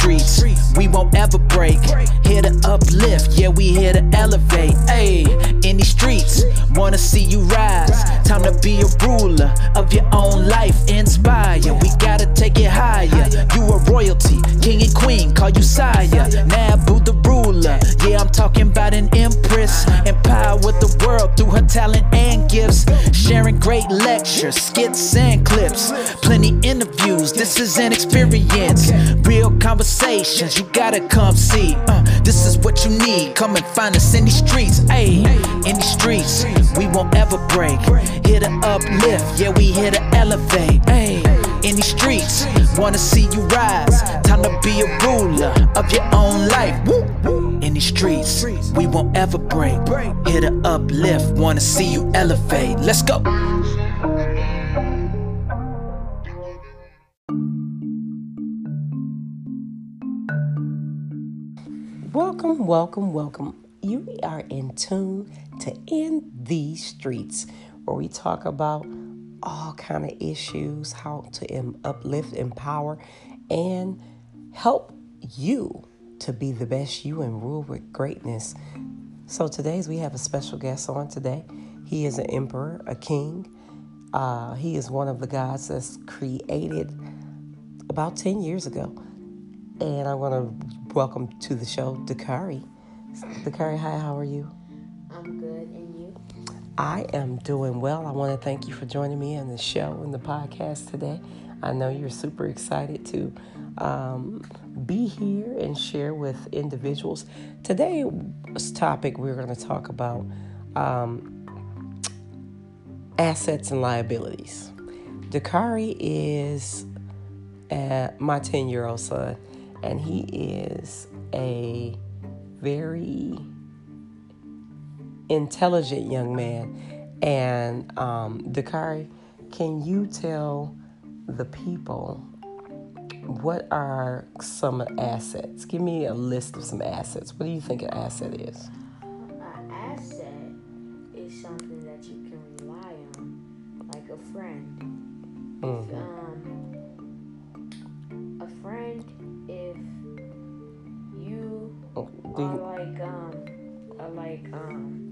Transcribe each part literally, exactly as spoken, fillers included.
streets, we won't ever break. Here to uplift, yeah, we here to elevate. Ayy, in these streets, wanna see you rise. Time to be a ruler of your own life. Inspire, we gotta take it higher. You a royalty, king and queen, call you sire. Nabu the ruler, yeah, I'm talking about an empress. Empower the world through her talent and gifts. Sharing great lectures, skits and clips. Plenty interviews, this is an experience. Real conversations, you gotta come see. uh, This is what you need, come and find us in these streets. Ayy, in these streets, we won't ever break. Here to uplift, yeah, we here to elevate. Ayy, in these streets, wanna see you rise. Time to be a ruler of your own life. Woo. In these streets, we won't ever break. Here to uplift, wanna see you elevate. Let's go. Welcome, welcome, welcome. You are in tune to In These Streets, where we talk about all kind of issues, how to em- uplift, empower, and help you to be the best you and rule with greatness. So today's we have a special guest on today. He is an emperor, a king. Uh, he is one of the gods that's created about ten years ago. And I want to welcome to the show, Dakari. Dakari, hi, how are you? I'm good, and you? I am doing well. I want to thank you for joining me on the show and the podcast today. I know you're super excited to um, be here and share with individuals. Today's topic, we're going to talk about um, assets and liabilities. Dakari is uh, my ten-year-old son, and he is a very intelligent young man. And um, Dakari, can you tell the people what are some assets? Give me a list of some assets. What do you think an asset is? An asset is something that you can rely on, like a friend. Mm-hmm. If, um, a friend, if you do are you, like, um, are like, um,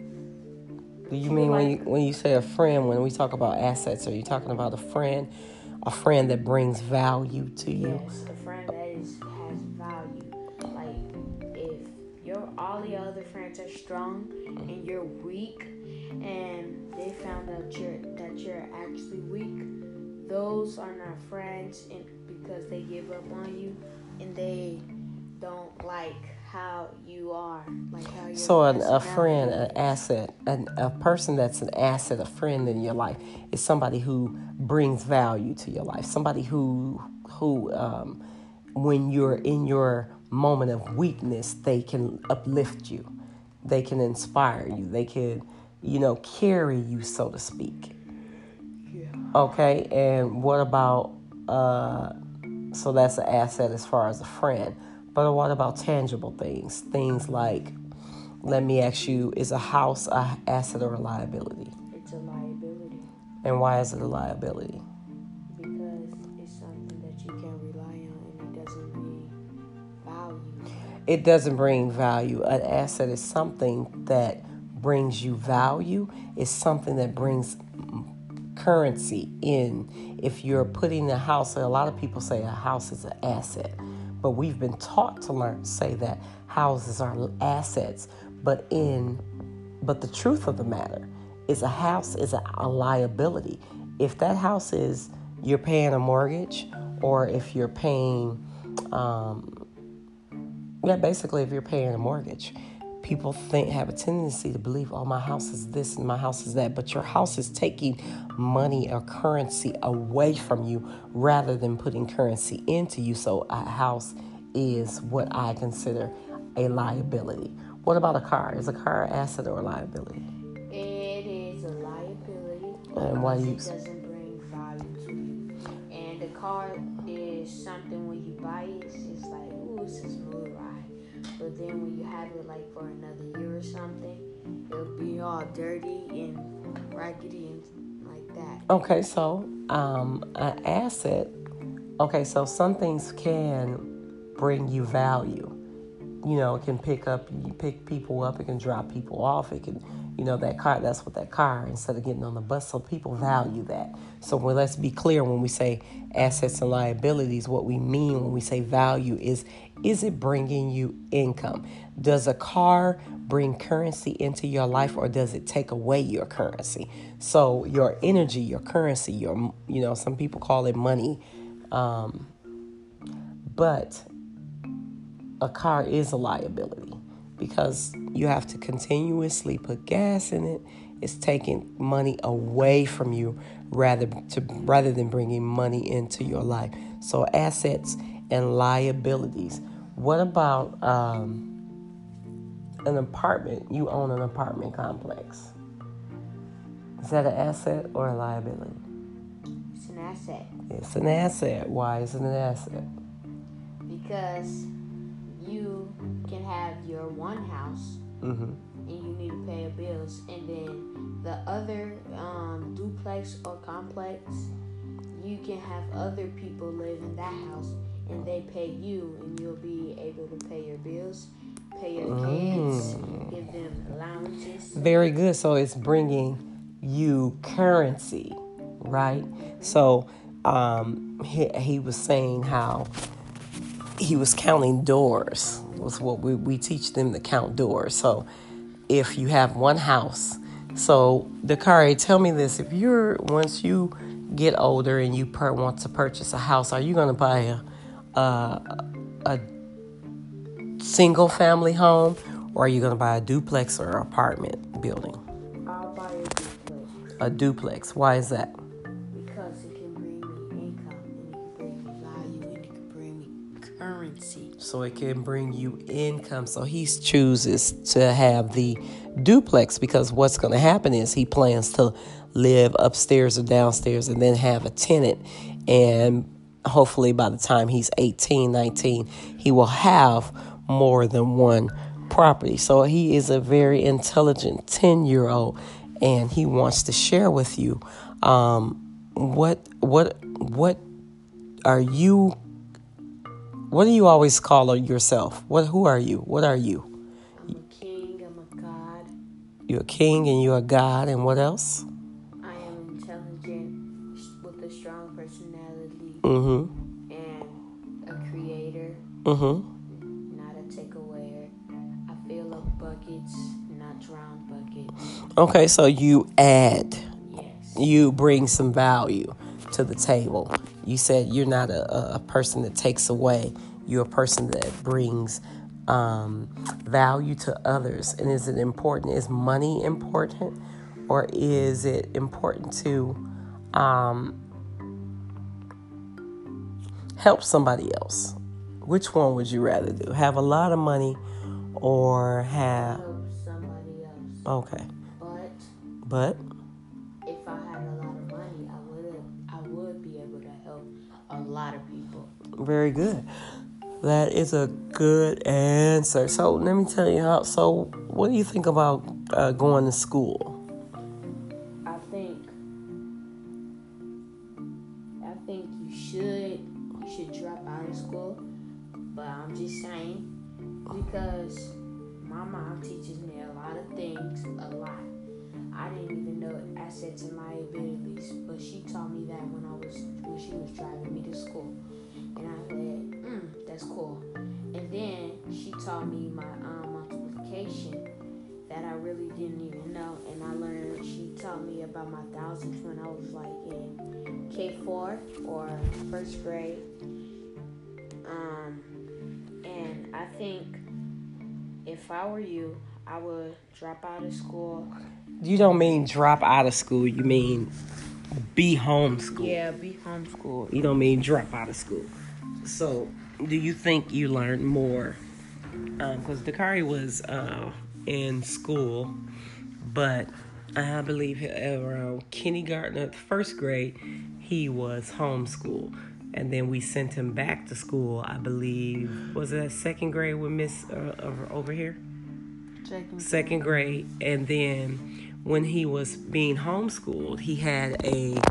do you mean when you when you say a friend? When we talk about assets, are you talking about a friend, a friend that brings value to you? Yes, a friend that is has value. Like if your all the other friends are strong and you're weak, and they found out you're that you're actually weak, those are not friends, and because they give up on you and they don't like how you are, like how you're. So an, a friend, an asset, an, a person that's an asset, a friend in your life is somebody who brings value to your life. Somebody who, who, um, when you're in your moment of weakness, they can uplift you. They can inspire you. They can, you know, carry you, so to speak. Yeah. Okay. And what about, uh, so that's an asset as far as a friend. But what about tangible things? Things like, let me ask you, is a house an asset or a liability? It's a liability. And why is it a liability? Because it's something that you can rely on and it doesn't bring value. It doesn't bring value. An asset is something that brings you value. It's something that brings currency in. If you're putting a house, a lot of people say a house is an asset. But we've been taught to learn, say that houses are assets. But in, but the truth of the matter is a house is a, a liability. If that house is, you're paying a mortgage, or if you're paying, um, yeah, basically if you're paying a mortgage, people think have a tendency to believe, oh, my house is this and my house is that. But your house is taking money or currency away from you rather than putting currency into you. So a house is what I consider a liability. What about a car? Is a car an asset or a liability? It is a liability. And why do you? It doesn't bring value to you. And the car is something when you buy it, it's just like, ooh, it's a smooth ride. But then when you have it like for another year or something, it'll be all dirty and raggedy and like that. Okay, so um, an asset. Okay, so some things can bring you value. You know, it can pick up, you pick people up, it can drop people off, it can, you know, that car, that's what that car, instead of getting on the bus, so people value that. So well, let's be clear when we say assets and liabilities, what we mean when we say value is, is it bringing you income? Does a car bring currency into your life, or does it take away your currency? So your energy, your currency, your, you know, some people call it money, um, but a car is a liability because you have to continuously put gas in it. It's taking money away from you rather to rather than bringing money into your life. So assets and liabilities. What about um, an apartment? You own an apartment complex. Is that an asset or a liability? It's an asset. It's an asset. Why is it an asset? Because you can have your one house, Mm-hmm. and you need to pay your bills, and then the other um, duplex or complex, you can have other people live in that house, and they pay you, and you'll be able to pay your bills, pay your kids, Mm. give them allowances. Very good. So it's bringing you currency, right? So um, he, he was saying how he was counting doors. Was what we, we teach them to count doors. So if you have one house, so Dakari, tell me this: if you're once you get older and you per, want to purchase a house, are you going to buy a, a a single family home, or are you going to buy a duplex or apartment building? I'll buy a duplex. A duplex. Why is that? Because it can bring me income, and it can bring me value, and it can bring me currency. So it can bring you income. So he chooses to have the duplex because what's going to happen is he plans to live upstairs or downstairs and then have a tenant. And hopefully by the time he's eighteen, nineteen, he will have more than one property. So he is a very intelligent ten-year-old, and he wants to share with you um, what what what are you What do you always call yourself? What? Who are you? What are you? I'm a king. I'm a god. You're a king and you're a god. And what else? I am intelligent with a strong personality Mm-hmm. and a creator, Mm-hmm. not a takeawayer. I fill up buckets, not drown buckets. Okay, so you add. Yes. You bring some value to the table. You said you're not a, a person that takes away. You're a person that brings um, value to others. And is it important? Is money important? Or is it important to um, help somebody else? Which one would you rather do? Have a lot of money or have... Help somebody else. Okay. But But... if I had a lot of money, I would I would be able to help a lot of people. Very good. That is a good answer. So let me tell you how. So what do you think about uh, going to school? I think I think you should you should drop out of school, but I'm just saying because my mom teaches me a lot of things, a lot. I didn't even know assets and liabilities, but she taught me that when I was when she was driving me to school, and I said, mm, "That's cool." And then she taught me my um, multiplication that I really didn't even know, and I learned. She taught me about my thousands when I was like in K four or first grade. Um, and I think if I were you, I would drop out of school. You don't mean drop out of school. You mean be homeschooled. Yeah, be homeschooled. You don't mean drop out of school. So do you think you learned more? Because um, Dakari was uh, in school, but I believe around kindergarten, or first grade, he was homeschooled. And then we sent him back to school, I believe, was it second grade with Miss uh, over here? Second, second grade. And then when he was being homeschooled, he had a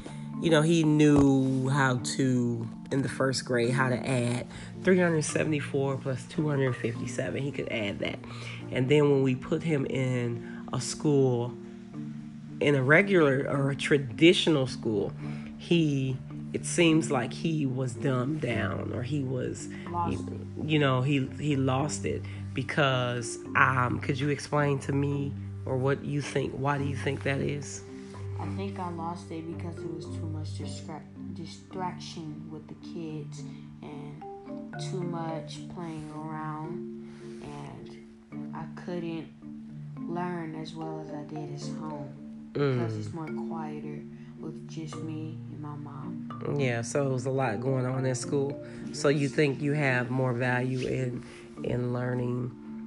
you know, he knew how to, in the first grade, how to add three hundred seventy-four plus two hundred fifty-seven. He could add that. And then when we put him in a school, in a regular or a traditional school, he, it seems like he was dumbed down, or he was, Lost you, it. you know, he he lost it because, um, could you explain to me, or what you think, why do you think that is? I think I lost it because it was too much distra- distraction with the kids and too much playing around, and I couldn't learn as well as I did at home Mm. because it's more quieter with just me and my mom. Yeah, so it was a lot going on in school. So you think you have more value in in learning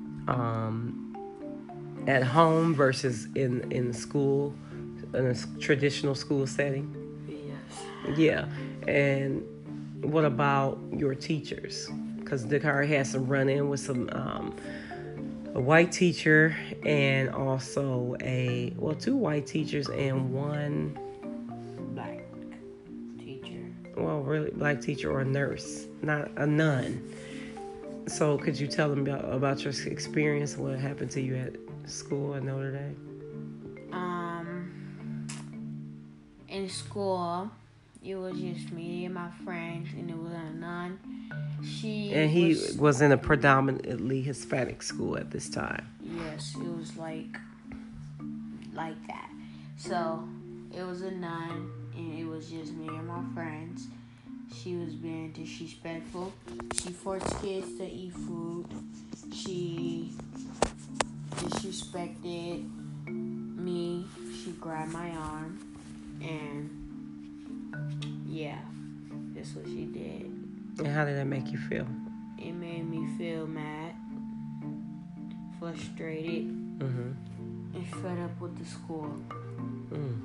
um, at home versus in in school, in a traditional school setting? Yes. Yeah. And what about your teachers? Because Dakari had some run-in with some um, a white teacher and also a well two white teachers and one Black teacher. well really black teacher or a nurse, not a nun. So could you tell them about, about your experience, what happened to you at school at Notre Dame? Um, in school, it was just me and my friends, and it was a nun. She And he was, was in a predominantly Hispanic school at this time. yes, it was like like that. So it was a nun, and it was just me and my friends. She was being disrespectful. She forced kids to eat food. She disrespected me. She grabbed my arm, and yeah, that's what she did. And how did that make you feel? It made me feel mad, frustrated, Mm-hmm. and fed up with the school. Mm.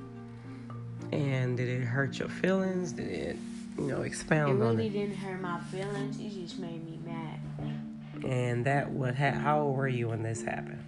And did it hurt your feelings? Did it, you know, It expound on really it? didn't hurt my feelings. It just made me mad. And that what? Ha- how old were you when this happened?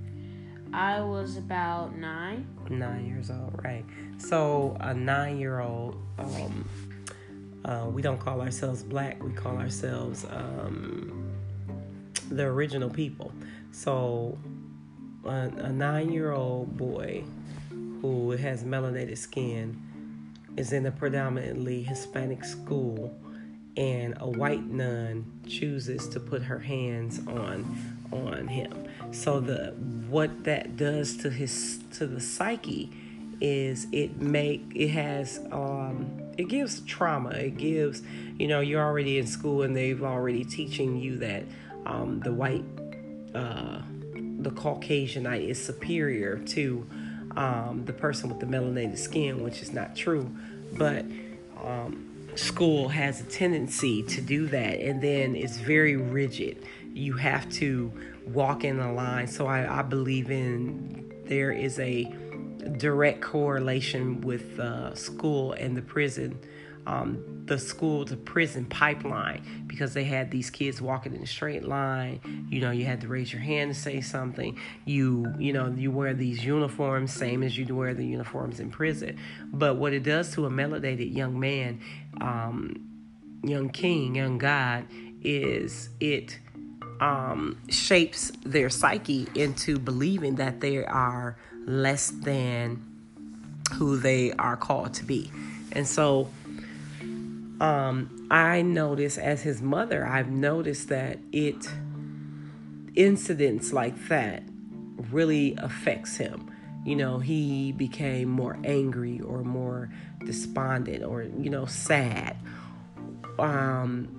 I was about nine. Nine years old, right? So a nine-year-old, um, uh, we don't call ourselves black. We call ourselves um, the original people. So a, a nine-year-old boy who has melanated skin is in a predominantly Hispanic school, and a white nun chooses to put her hands on on him. So the what that does to his to the psyche is it make it has um it gives trauma. It gives, you know, you're already in school and they've already teaching you that um the white uh the Caucasianite is superior to um the person with the melanated skin, which is not true. But um school has a tendency to do that, and then it's very rigid. You have to walk in a line. So I, I believe in there is a direct correlation with uh, school and the prison, um, the school to prison pipeline, because they had these kids walking in a straight line. You know, you had to raise your hand to say something. You, you know, you wear these uniforms, same as you wear the uniforms in prison. But what it does to a melanated young man, um, young king, young god, is it um, shapes their psyche into believing that they are less than who they are called to be. And so um, I noticed as his mother, I've noticed that it incidents like that really affects him. You know, he became more angry or more despondent or, you know, sad. Um,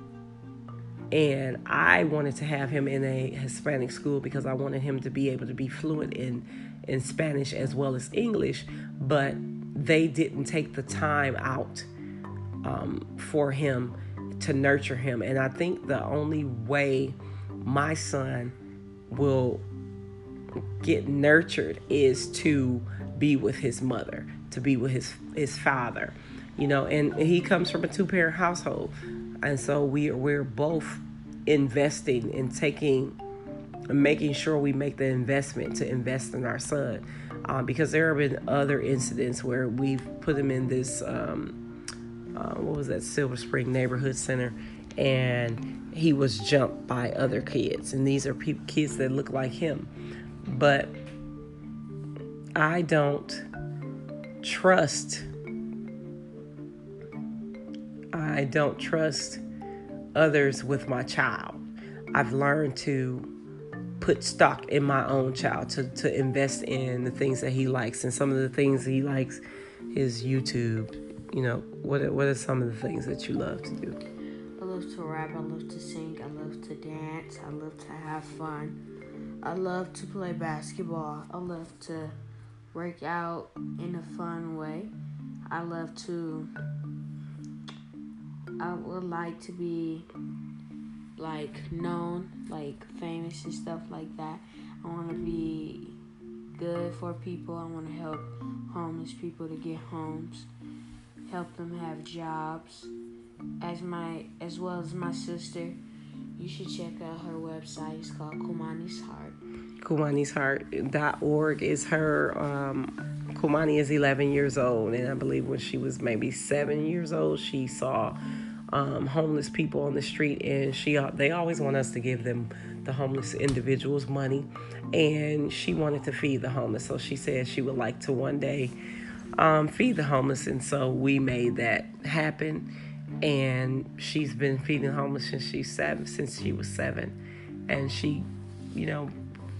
and I wanted to have him in a Hispanic school because I wanted him to be able to be fluent in, in Spanish as well as English, but they didn't take the time out um, for him to nurture him. And I think the only way my son will get nurtured is to be with his mother, to be with his his father, you know. And he comes from a two-parent household, and so we we're both investing in taking, making sure we make the investment to invest in our son, uh, because there have been other incidents where we've put him in this um, uh, what was that, Silver Spring Neighborhood Center, and he was jumped by other kids, and these are pe- kids that look like him. But I don't trust I don't trust others with my child. I've learned to put stock in my own child, to, to invest in the things that he likes. And some of the things he likes is YouTube. You know, what what are some of the things that you love to do? I love to rap, I love to sing, I love to dance, I love to have fun. I love to play basketball. I love to work out in a fun way. I love to, I would like to be like known, like famous and stuff like that. I want to be good for people. I want to help homeless people to get homes, help them have jobs. As my, as well as my sister, you should check out her website. It's called Kumani's Heart. Kumani's Heart dot org is her. Um, Kumani is eleven years old, and I believe when she was maybe seven years old, she saw um, homeless people on the street, and she they always want us to give them, the homeless individuals, money, and she wanted to feed the homeless. So she said she would like to one day um, feed the homeless, and so we made that happen. And she's been feeding homeless since she's seven, since she was seven, and she, you know,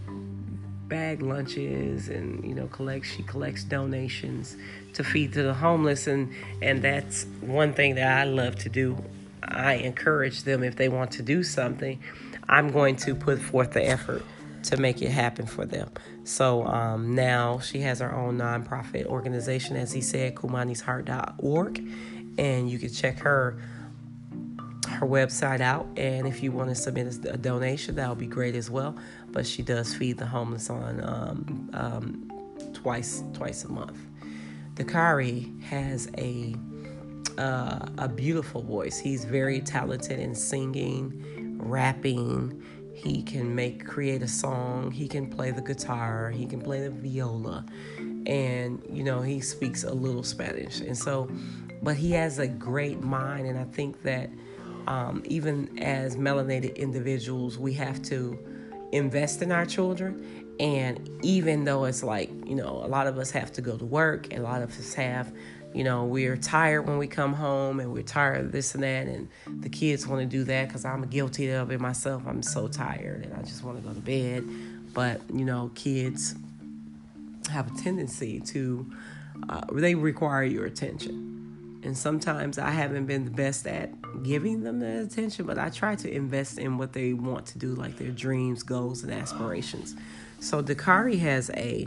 bag lunches and, you know, collects, she collects donations to feed to the homeless. And, and that's one thing that I love to do. I encourage them, if they want to do something, I'm going to put forth the effort to make it happen for them. So um, now she has her own nonprofit organization, as he said, Kumanis Heart dot org, and you can check her her website out, and if you want to submit a, a donation, that would be great as well. But she does feed the homeless on um, um, twice twice a month. Dakari has a uh, a beautiful voice. He's very talented in singing, rapping. He can make create a song. He can play the guitar. He can play the viola, and you know, he speaks a little Spanish. And so, but he has a great mind, and I think that um, even as melanated individuals, we have to invest in our children. And even though it's like, you know, a lot of us have to go to work, and a lot of us have, you know, we're tired when we come home, and we're tired of this and that, and the kids want to do that, because I'm guilty of it myself. I'm so tired and I just want to go to bed. But, you know, kids have a tendency to, uh, they require your attention. And sometimes I haven't been the best at giving them the attention, but I try to invest in what they want to do, like their dreams, goals, and aspirations. So Dakari has a,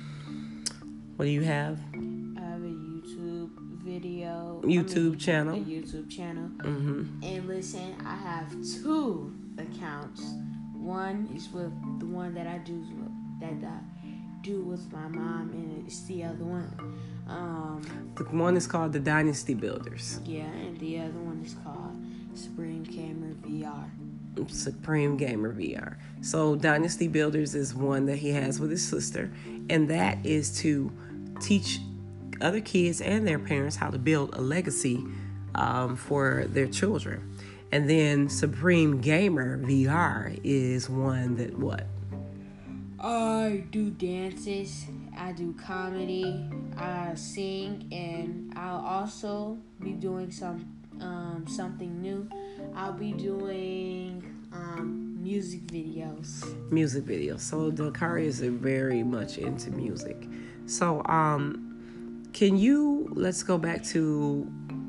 what do you have? I have a YouTube video. YouTube I mean, channel. A YouTube channel. Mm-hmm. And listen, I have two accounts. One is with the one that I do with, that I do with my mom, and it's the other one. Um, The one is called The Dynasty Builders. yeah, and the other one is called Supreme Gamer V R. Supreme Gamer V R. So Dynasty Builders is one that he has with his sister, and that is to teach other kids and their parents how to build a legacy um, for their children. And then Supreme Gamer V R is one that what? I do dances, I do comedy, I sing, and I'll also be doing some um, something new. I'll be doing um, music videos. Music videos. So Dakari is very much into music. So um, can you, let's go back to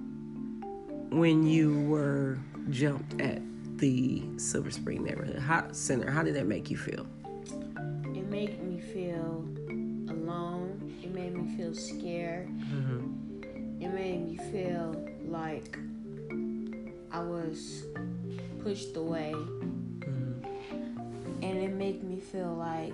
when you were jumped at the Silver Spring Neighborhood Center. How did that make you feel? It made me feel alone. It made me feel scared. Mm-hmm. It made me feel like I was pushed away. Mm-hmm. And it made me feel like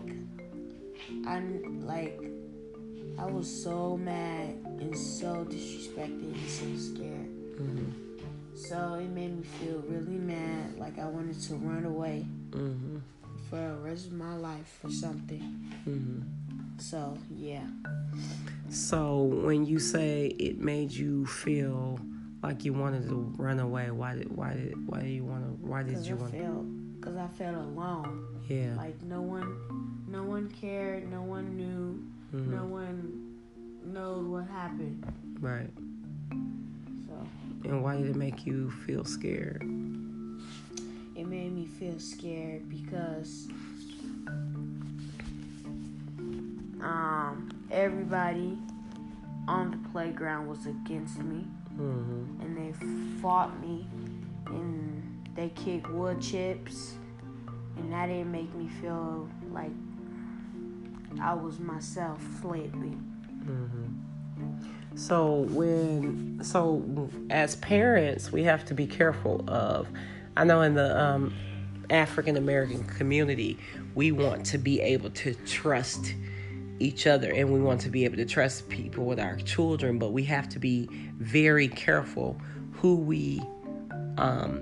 I like I was so mad and so disrespected and so scared. Mm-hmm. So it made me feel really mad, like I wanted to run away. Mm-hmm. For the rest of my life or something. Mm-hmm. So, yeah. So when you say it made you feel Like you wanted to run away. Why did why did why did you want to? Why did you I want? felt, Cause I felt alone. Yeah. Like no one, no one cared. No one knew. Mm-hmm. No one knowed what happened. Right. So. And why did it make you feel scared? It made me feel scared because um everybody on the playground was against me. Mm-hmm. And they fought me, and they kicked wood chips, and that didn't make me feel like I was myself lately. Mm-hmm. So when, so as parents, we have to be careful of. I know in the um, African American community, we want to be able to trust each other, and we want to be able to trust people with our children, but we have to be very careful who we um,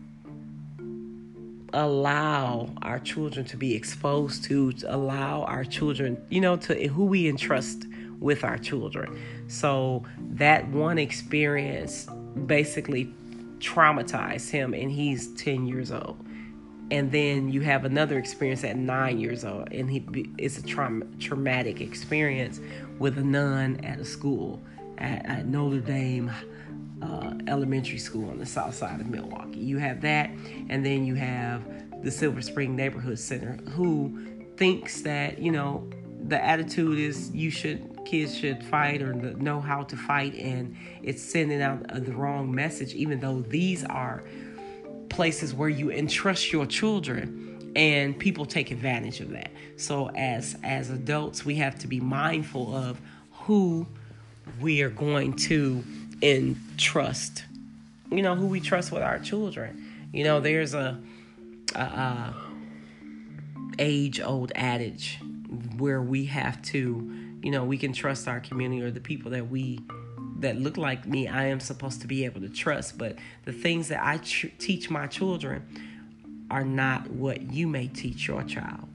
allow our children to be exposed to, to allow our children, you know, to who we entrust with our children. So that one experience basically traumatized him, and he's ten years old. And then you have another experience at nine years old, and he it's a trauma, traumatic experience with a nun at a school at, at Notre Dame uh, Elementary School on the south side of Milwaukee. You have that, and then you have the Silver Spring Neighborhood Center, who thinks that, you know, the attitude is you should kids should fight or know how to fight, and it's sending out the wrong message, even though these are places where you entrust your children, and people take advantage of that. So as as adults, we have to be mindful of who we are going to entrust, you know, who we trust with our children. You know, there's a, a, a age-old adage where we have to, you know, we can trust our community or the people that we that look like me, I am supposed to be able to trust. But the things that I tr- teach my children are not what you may teach your child.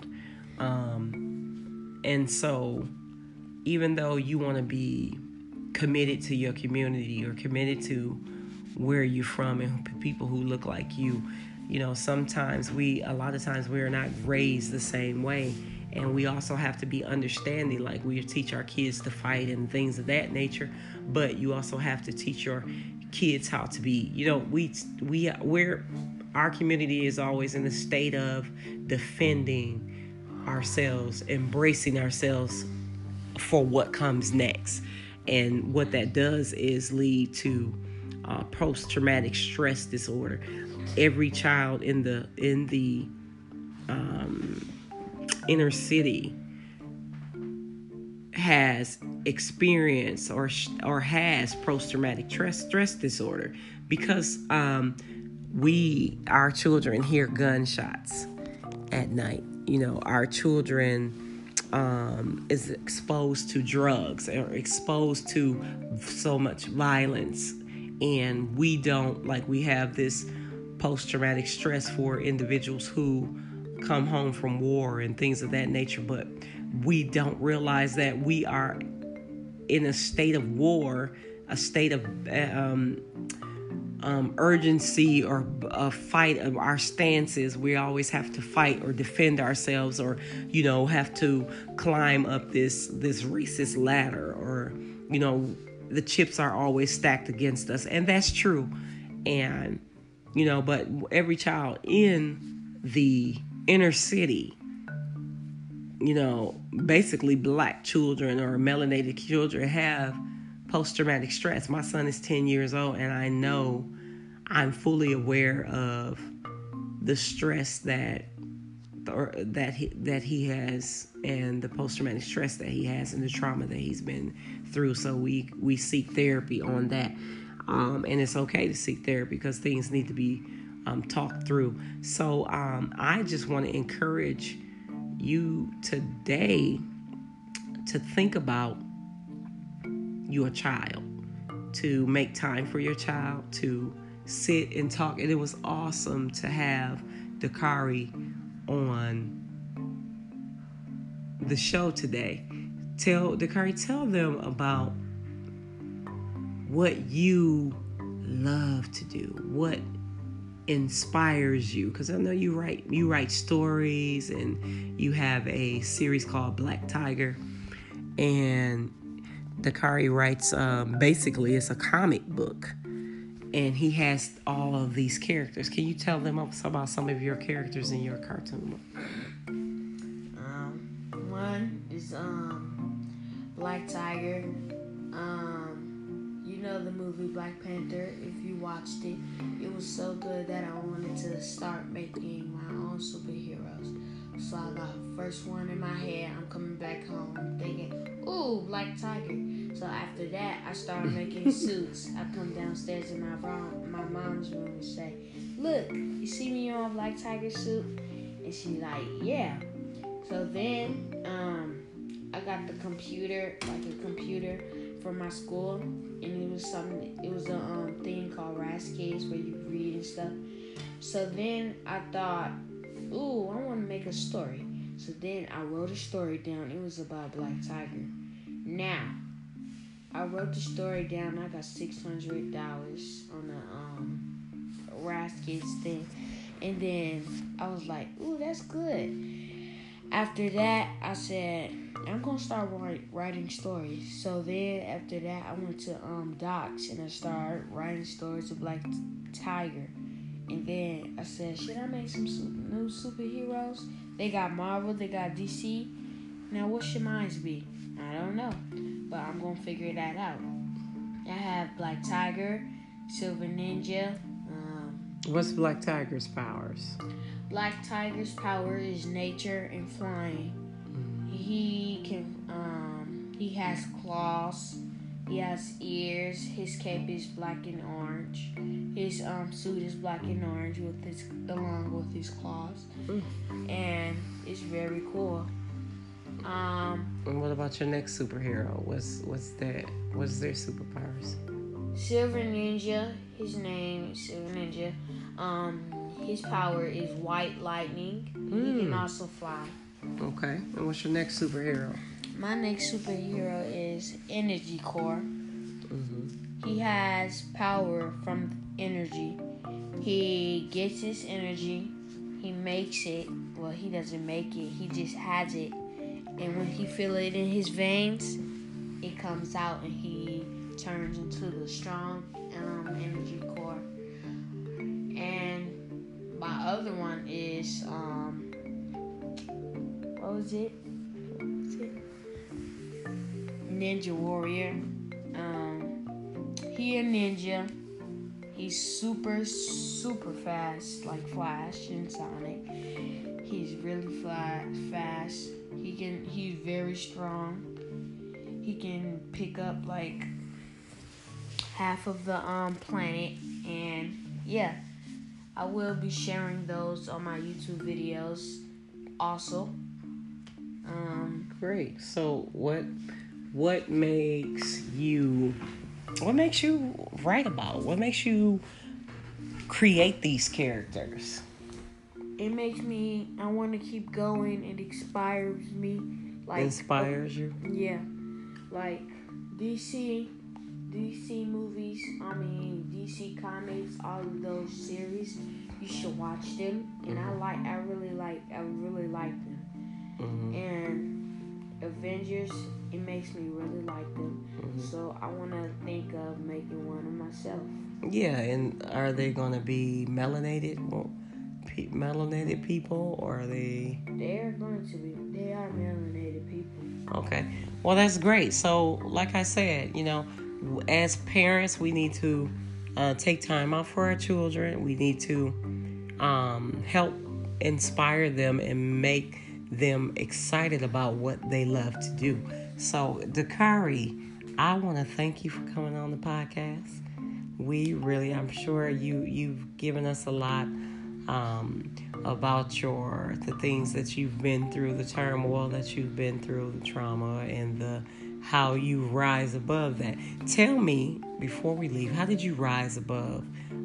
Um, and so even though you want to be committed to your community or committed to where you're from and people who look like you, you know, sometimes we, a lot of times we are not raised the same way. And we also have to be understanding, like we teach our kids to fight and things of that nature, but you also have to teach your kids how to be, you know, we, we, we're, our community is always in a state of defending ourselves, embracing ourselves for what comes next. And what that does is lead to uh, post-traumatic stress disorder. Every child in the, in the, um, inner city has experienced or or has post-traumatic stress stress disorder because um, we our children hear gunshots at night. You know, our children um, is exposed to drugs or exposed to so much violence, and we don't like we have this post-traumatic stress for individuals who come home from war and things of that nature, but we don't realize that we are in a state of war, a state of um, um, urgency or a fight of our stances. We always have to fight or defend ourselves, or, you know, have to climb up this this racist ladder, or, you know, the chips are always stacked against us, and that's true. And, you know, but every child in the inner city, you know, basically black children or melanated children have post-traumatic stress. My son is ten years old, and I know I'm fully aware of the stress that or that he, that he has, and the post-traumatic stress that he has, and the trauma that he's been through. So we we seek therapy on that, um, and it's okay to seek therapy because things need to be Um, talk through. So um, I just want to encourage you today to think about your child, to make time for your child, to sit and talk. And it was awesome to have Dakari on the show today. Tell Dakari, tell them about what you love to do? What inspires you? Because I know you write you write stories, and you have a series called Black Tiger, and Dakari writes um, basically it's a comic book, and he has all of these characters. Can you tell them about some of your characters in your cartoon book? Um, one is um Black Tiger. Um, you know the movie Black Panther. If you watched it, it was so good that I wanted to start making my own superheroes. So I got first one in my head. I'm coming back home thinking, ooh, Black Tiger. So after that, I started making suits. I come downstairs in my room, my mom's room, and say, look, you see me on Black Tiger suit? And she like, yeah. So then, um, I got the computer, like a computer from my school, and it was something. It was a um, thing called Raskids where you read and stuff. So then I thought, ooh, I want to make a story. So then I wrote a story down. It was about Black Tiger. Now, I wrote the story down. I got six hundred dollars on the um, Raskids thing, and then I was like, ooh, that's good. After that, I said, I'm going to start write, writing stories. So then, after that, I went to um, Docs, and I started writing stories of Black Tiger. And then I said, should I make some su- new superheroes? They got Marvel, they got D C. Now, what should mine be? I don't know. But I'm going to figure that out. I have Black Tiger, Silver Ninja. Um, What's Black Tiger's powers? Black Tiger's power is nature and flying. He can, um, he has claws. He has ears. His cape is black and orange. His um suit is black and orange with his along with his claws, and it's very cool. Um, and what about your next superhero? What's what's their what's their superpowers? Silver Ninja. His name is Silver Ninja. Um, his power is white lightning. Mm. He can also fly. Okay. And what's your next superhero? My next superhero is Energy Core. Mm-hmm. He has power from energy. He gets his energy. He makes it. Well, he doesn't make it. He just has it. And when he feels it in his veins, it comes out and he turns into the strong um, Energy Core. And my other one is, um, what was it? What was it? Ninja Warrior. Um, he a ninja. He's super, super fast, like Flash and Sonic. He's really fly, fast. He can. He's very strong. He can pick up like half of the um planet, and yeah, I will be sharing those on my YouTube videos also. Um, Great. So what what makes you what makes you write about? What makes you create these characters? It makes me, I want to keep going. It inspires me. Like Inspires you? Yeah. Like D C, D C movies, I mean D C comics, all of those series, you should watch them. And mm-hmm. I like, I really like, I really like them. Mm-hmm. And Avengers, it makes me really like them. Mm-hmm. So I want to think of making one of myself. Yeah, and are they going to be melanated? Well, melanated people, or are they? They're going to be. They are melanated people. Okay, well that's great. So, like I said, you know, as parents, we need to uh, take time out for our children. We need to um, help inspire them and make them excited about what they love to do. So, Dakari, I want to thank you for coming on the podcast. We really, I'm sure you you've given us a lot. Um, about your the things that you've been through, the turmoil that you've been through, the trauma, and the how you rise above that. Tell me, before we leave, how did you rise above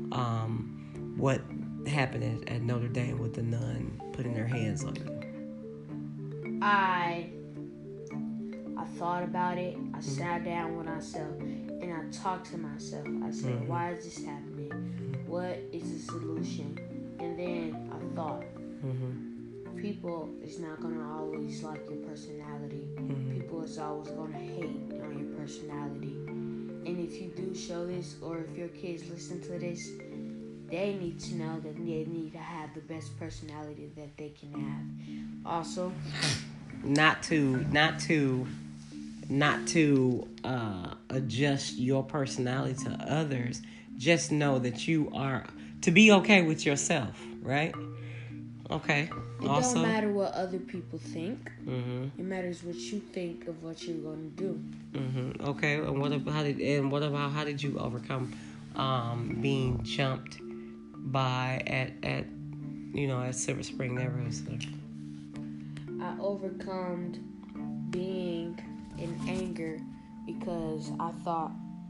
um, what happened at, at Notre Dame with the nun putting her hands on you? I I thought about it. I sat down with myself and I I talk to myself. I say, mm-hmm. why is this happening? What is the solution? And then I thought, mm-hmm. people is not going to always like your personality. Mm-hmm. People is always going to hate on your personality. And if you do show this, or if your kids listen to this, they need to know that they need to have the best personality that they can have. Also, not to, not to, not to uh, adjust your personality to others. Just know that you are to be okay with yourself, right? Okay. It also, don't matter what other people think. Mm-hmm. It matters what you think of what you're going to do. Mm-hmm. Okay. And what about how did and what about how did you overcome um, being jumped by at at you know at Silver Spring Neighborhood Center? I overcome being in anger because I thought,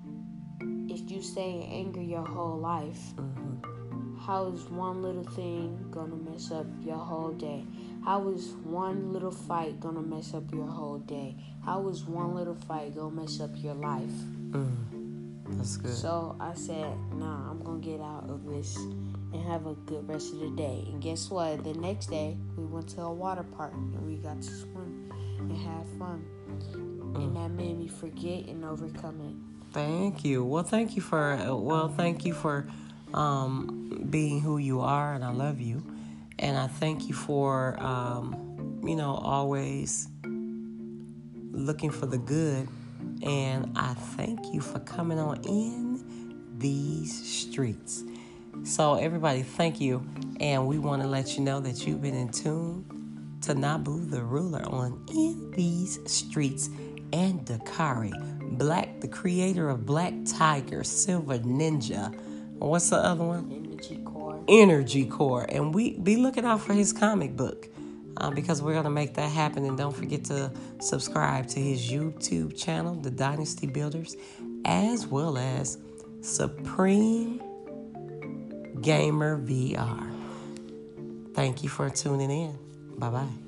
if you stay in anger your whole life, mm-hmm. how is one little thing gonna mess up your whole day? How is one little fight gonna mess up your whole day? How is one little fight gonna mess up your life? Mm. That's good. So I said, nah, I'm gonna get out of this and have a good rest of the day. And guess what? The next day, we went to a water park and we got to swim and have fun. Mm. And that made me forget and overcome it. Thank you. Well, thank you for well, thank you for um, being who you are, and I love you. And I thank you for um, you know always looking for the good. And I thank you for coming on in these streets. So everybody, thank you. And we want to let you know that you've been in tune to Nabu the Ruler on In These Streets and Dakari Black, the creator of Black Tiger, Silver Ninja. What's the other one? Energy Core. Energy Core. And we be looking out for his comic book. Uh, because we're going to make that happen. And don't forget to subscribe to his YouTube channel, The Dynasty Builders, as well as Supreme Gamer V R. Thank you for tuning in. Bye-bye.